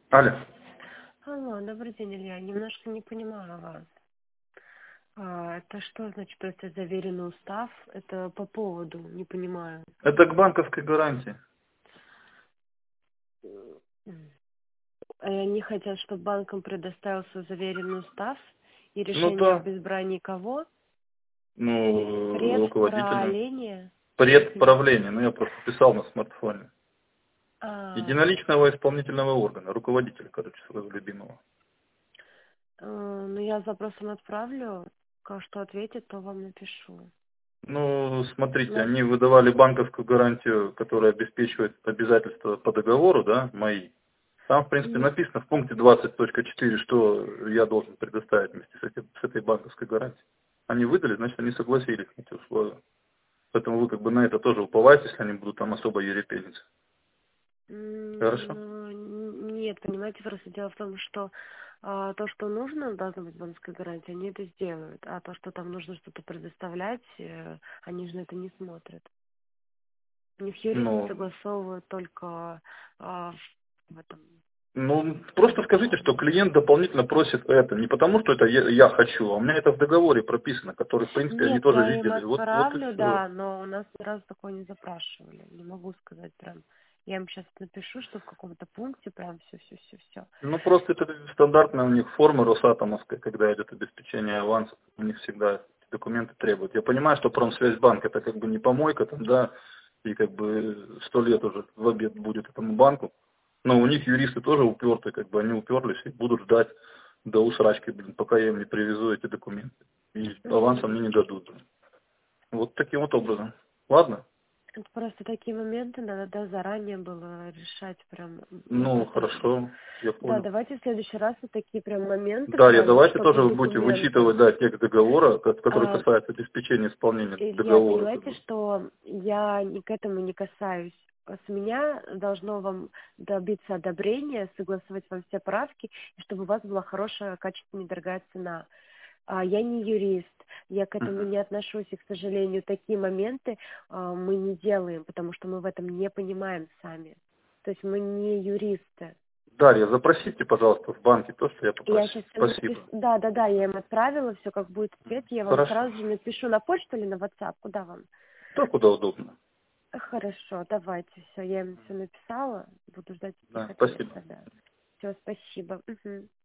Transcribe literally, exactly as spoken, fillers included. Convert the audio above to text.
Алло. Алло, добрый день, Илья. Немножко не понимаю вас. А, это что значит, то есть заверенный устав? Это по поводу, не понимаю. Это к банковской гарантии. М. А Они хотят, чтобы банкам предоставился заверенный устав и Ну решение об да, избрании кого? ну, руководителя. Предправления? Предправление, ну я просто писал на смартфоне. А, Единоличного исполнительного органа, руководителя, короче, своего любимого. э, ну, я запросом отправлю. Как что ответит, то вам напишу. Ну, У смотрите, нас... они выдавали банковскую гарантию, которая обеспечивает обязательства по договору, да, мои. Там, в принципе, Мгм. написано в пункте двадцать точка четыре, что я должен предоставить вместе с, этим, с этой банковской гарантией. Они выдали, значит, они согласились на эти условия. Поэтому вы как бы на это тоже уповаете, если они будут там особо ерепениться. М, Хорошо? ну, н- Нет, понимаете, просто дело в том, что а, то, что нужно, должна быть банковская гарантия, они это сделают. А то, что там нужно что-то предоставлять, э, они же на это не смотрят. У них юристы Ну, согласовывают только а, в этом. ну, просто скажите, что клиент дополнительно просит это. Не потому, что это я, я хочу, а у меня это в договоре прописано, который, в принципе, они Нет, тоже я им видели. Вот, вот и отправлю, все. да, но у нас ни разу такое не запрашивали. Не могу сказать прям. Я им сейчас напишу, что в каком-то пункте прям все-все-все-все. Ну, просто это стандартная у них форма Росатомовская, когда идет обеспечение аванса. У них всегда эти документы требуют. Я понимаю, что Промсвязьбанк это как бы не помойка, там, да, и как бы сто лет уже в обед будет этому банку. Но у них юристы тоже упертые, как бы они уперлись и будут ждать до усрачки, блин, пока я им не привезу эти документы. И аванса мне не дадут. Вот таким вот образом. Ладно? Это просто такие моменты надо, да, заранее было решать прям. Я Ну, просто... хорошо, я Да, понял. давайте в следующий раз вот такие прям моменты Дарья, прям, давайте чтобы тоже вы будете документы. вычитывать, да, текст договора, ко- который А, касается обеспечения исполнения Илья, договора. Как понимаете, бы. что я ни к этому не касаюсь. С меня должно вам добиться одобрения, согласовать вам все правки, и чтобы у вас была хорошая, качественная, недорогая цена. А, Я не юрист, я к этому Мгм. не отношусь, и, к сожалению, такие моменты а, мы не делаем, потому что мы в этом не понимаем сами. То есть мы не юристы. Дарья, запросите, пожалуйста, в банке то, что я Я попросил. сейчас напишу, Спасибо. да, да, да, я им отправила, все как будет ответ, я вам Хорошо. сразу же напишу на почту или на WhatsApp, куда вам? То, куда удобно. Хорошо, давайте, все, я им все написала, буду ждать от них Да, ответа, спасибо. да. Все, спасибо. Мгм.